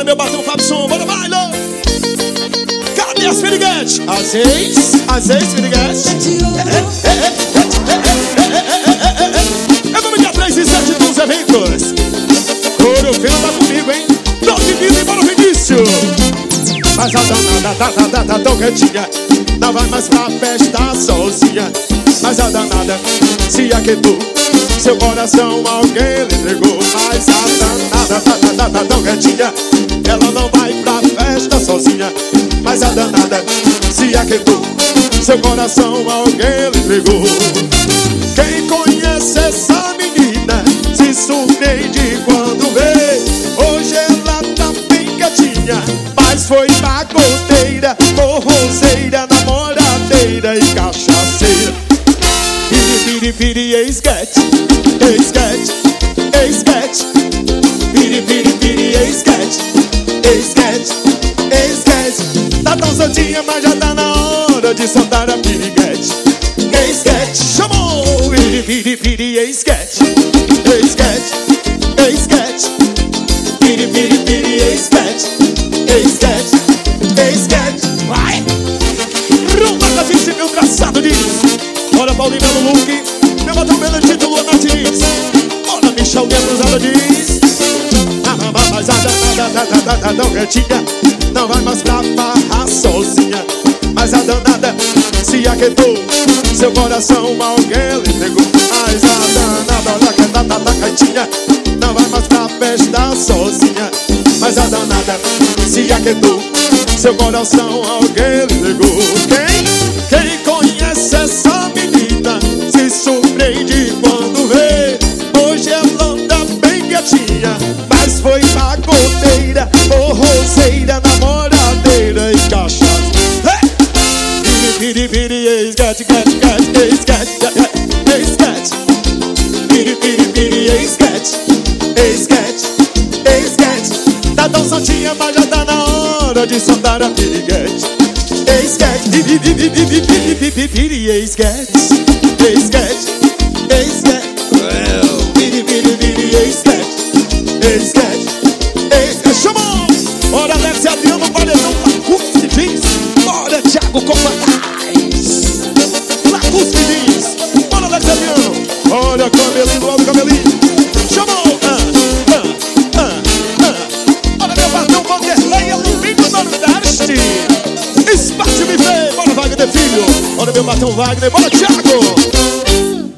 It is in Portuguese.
Bora meu batom, Fabson, bora baile. Cadê as piriguetes? Às piriguetes. É nome dia 3 e 7 dos eventos. Coro Filho tá comigo, hein? Tô vivido e bora o Vinícius. Mas a danada tá tão quietinha, não vai mais pra festa sozinha. Mas a danada se aquietou, seu coração alguém lhe entregou. Mas a danada tá tão quietinha, ela não vai pra festa sozinha. Mas a danada se aquietou, seu coração alguém lhe entregou. Quem conhece essa menina se surpreende quando vê. Hoje ela tá bem quietinha, mas foi bagoteira, forrozeira, namoradeira e cachaceira. Piri, esquete, esquete, esquete. Piri, esquete, esquete, esquete. Tá tão soltinha, mas já tá na hora de soltar a piriguete. Esquete, chamou! Piri, esquete, esquete, esquete. Piri, esquete, esquete, esquete. Vai! Rumba da 20 mil traçado disso. Bora Paulinho no look, meu batom pelo título Martins. Bora Michel Lemos, ela diz. Mas a danada tá tão quietinha, não vai mais pra farra sozinha. Mas a danada se aquietou, seu coração alguém lhe entregou. Mas a danada tá quietinha, não vai mais pra festa sozinha. Mas a danada se aquietou, seu coração alguém lhe entregou. Quem conhece essa menina se surpreende quando vê. Hoje ela anda bem quietinha, mas foi bagoteira, forrozeira, namoradeira e cachaça. Piri, esquete, esquete, esquete. Piri, esquete, esquete, esquete. Tá tão soltinha, mas já tá na hora de soltar a piriguete. Esquete, piri, esquete, esquete, esquete. Piri, esquete, esquete, esquete. Chamou! Bora, Alex e Adriano, paredão, Lacusque diz. Bora, Thiago Copacais. Lacusque diz. Bora, Alex e Adriano. Olha, Camelinho, do lado Camelinho. Chamou! Olha, meu patrão, Vanderlei, é o lindo do Nordeste. Espaço Buffet, bora Wagner Filho. Olha meu batom Wagner, bora Thiago.